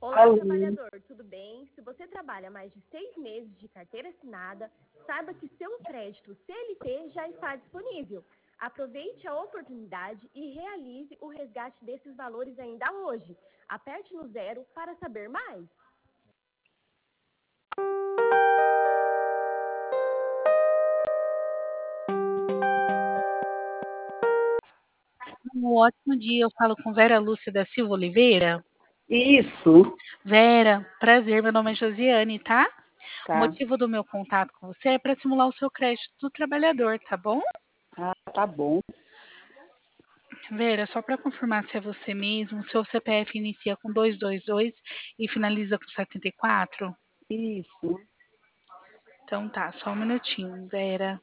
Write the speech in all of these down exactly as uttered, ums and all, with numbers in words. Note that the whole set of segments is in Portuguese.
Olá, trabalhador, tudo bem? Se você trabalha mais de seis meses de carteira assinada, saiba que seu crédito C L T já está disponível. Aproveite a oportunidade e realize o resgate desses valores ainda hoje. Aperte no zero para saber mais. Um ótimo dia, eu falo com Vera Lúcia da Silva Oliveira. Isso. Vera, prazer, meu nome é Josiane, tá? Tá. O motivo do meu contato com você é para simular o seu crédito do trabalhador, tá bom? Ah, tá bom. Vera, só para confirmar se é você mesmo, seu C P F inicia com duzentos e vinte e dois e finaliza com setenta e quatro? Isso. Então tá, só um minutinho, Vera.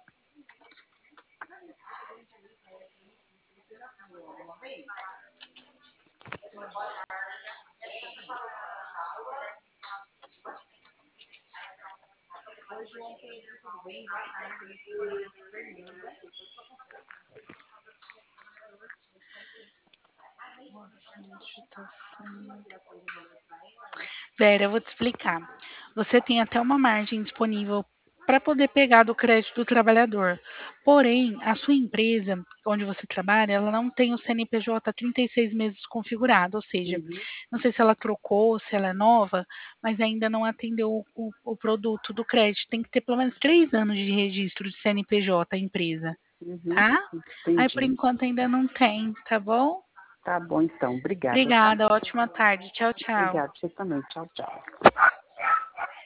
Vera, eu vou te explicar. Você tem até uma margem disponível para poder pegar do crédito do trabalhador. Porém, a sua empresa, onde você trabalha, ela não tem o C N P J há trinta e seis meses configurado, ou seja, Uhum. não sei se ela trocou, se ela é nova, mas ainda não atendeu o, o, o produto do crédito. Tem que ter pelo menos três anos de registro de C N P J a empresa, Uhum. tá? Aí, por Entendi. enquanto, ainda não tem, tá bom? Tá bom, então. Obrigada, tá? Obrigada, ótima tarde. Tchau, tchau. Obrigada. Você também. Tchau, tchau.